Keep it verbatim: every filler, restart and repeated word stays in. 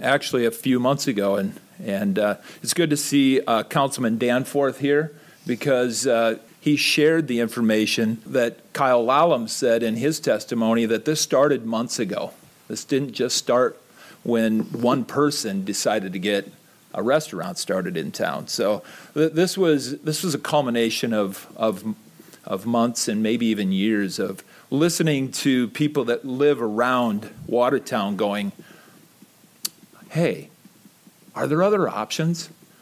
actually a few months ago, and and uh, it's good to see uh, Councilman Danforth here because uh, he shared the information that Kyle Lallam said in his testimony that this started months ago. This didn't just start when one person decided to get a restaurant started in town. So th this was this was a culmination of of of months and maybe even years of listening to people that live around Watertown going, hey, are there other options?